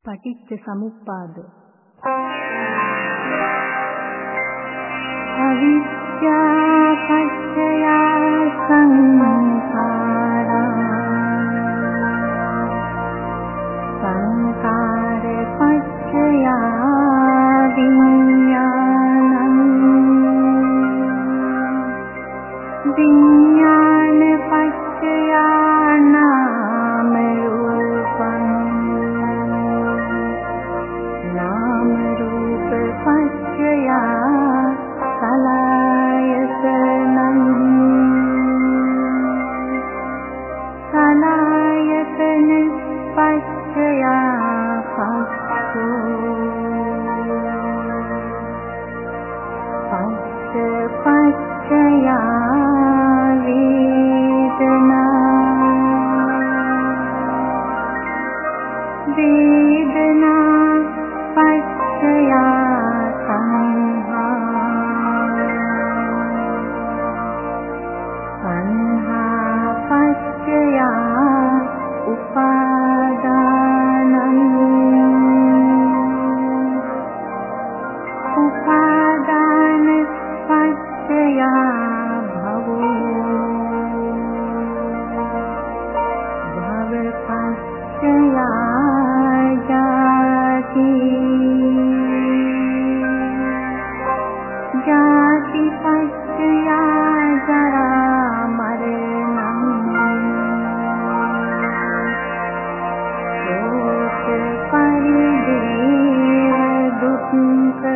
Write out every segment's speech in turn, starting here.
පටිච්ච සමුප්පාද අවිද්‍යා පත්‍ය සංඛාරා සංඛාර පත්‍ය විඥානං විඥාන පත්‍ය නාම රූපං නාම රූප පත්‍ය සලආයතනං සලආයතන පත්‍ය පස්සෝ පස්ස පත්‍ය වේදනා පත්‍ය සංඛාර පත්‍ය උපාදානං උපාදාන පත්‍ය භවෝ භව පත්‍ය ජාති ජාති පත්‍ය ජරා මරණං ශෝක පරිදේව දුක්ඛ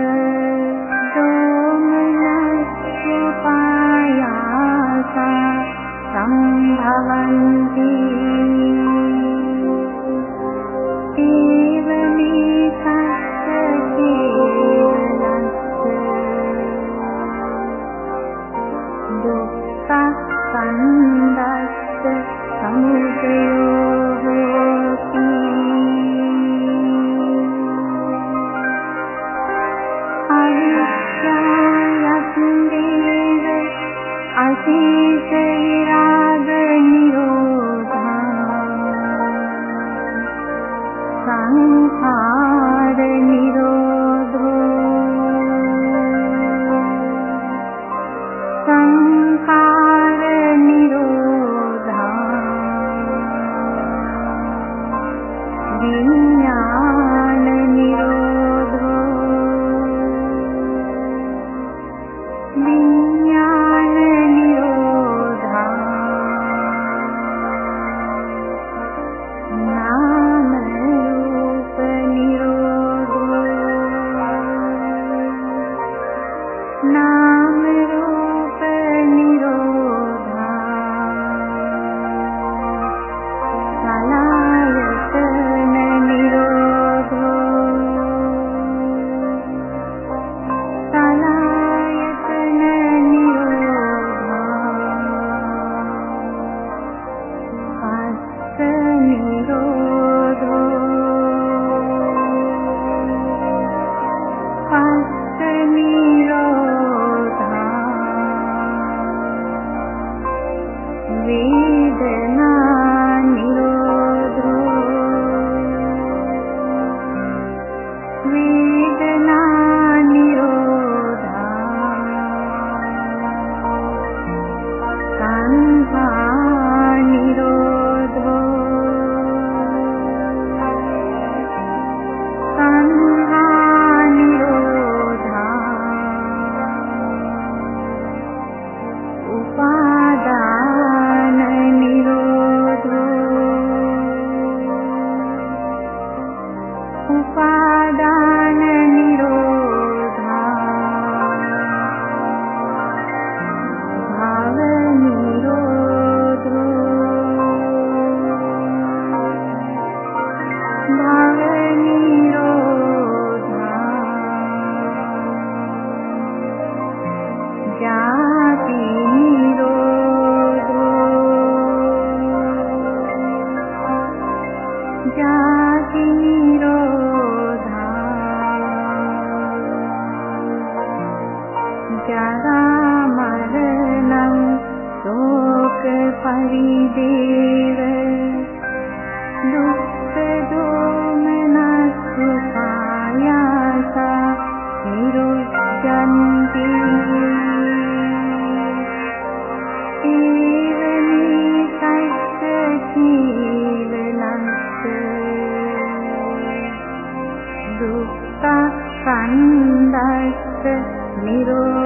දෝමනස්ස පායාස සම්භවಂತಿ සන්දස්ස සමුදයෝ හෝති අවිද්‍යාවන්දේව අසීස විරාග නිරෝධා සංඛාර නිරෝධෝ සංඛාර නිරෝධා විඥාන නිරෝධෝ විඥාන නිරෝධා නාම රූප නිරෝධෝ නාම රූප සලආයතන නිරෝධෝ සලආයතන නිරෝධෝ පස්ස නිරෝධෝ පස්ස නිරෝධා වේදනා නිරෝධෝ වේදනා නිරෝධා සංඛාර නිරෝධෝ සංඛාර නිරෝධා උපාදාන නිරෝධෝ උපාදාන නිරෝධා භව නිරෝධෝ භව නිරෝධා ජාති ජාති නිරෝධා ජරා මරණං ශෝක පරිදේව දුක්ඛ දෝමනස්ස සත්ත නිරෝධ